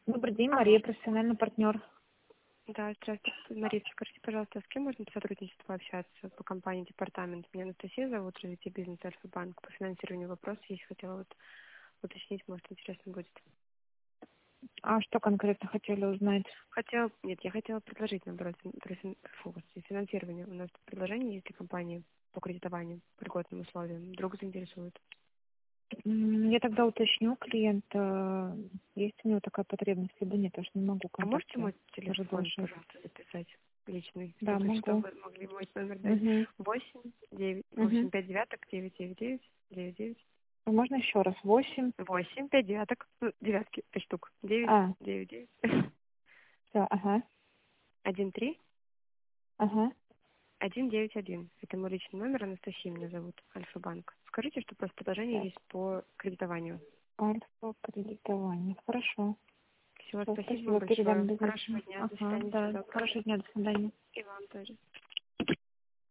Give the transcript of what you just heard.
Добрый день, Алло. Мария, профессиональный партнер. Да, здравствуйте. Мария, скажите, пожалуйста, с кем можно по сотрудничеству пообщаться по компании департамент? Меня Анастасия зовут, развитие бизнеса Альфа-банк. По финансированию вопросов есть, хотела вот уточнить, может, интересно будет. А что конкретно хотели узнать? Я хотела предложить, наоборот, финансирование. У нас предложение есть для компании по кредитованию по льготным условиям. Вдруг заинтересует. Я тогда уточню клиента, есть у него такая потребность, либо нет, потому что не могу А можете контакты мой телефон, разглашать. пожалуйста, записать личный, Да, чтобы могу. вы могли мой номер дать? Угу. 8 Угу. 5 девяток 999 Можно еще раз? 8. 8 5 девяток, девятки, 5 штук, 9 А, 9 9 все, ага, 1 3 ага. 1 9 1. Это мой личный номер, Анастасия меня зовут, Альфа-банк. Скажите, что просто предложение Так, есть по кредитованию. альфа кредитование. Хорошо. Всего Все, спасибо вам спасибо, передам большое. Хорошего обязательно. дня, до Ага, свидания, всего да, доброго. хорошего дня, до свидания. И вам тоже.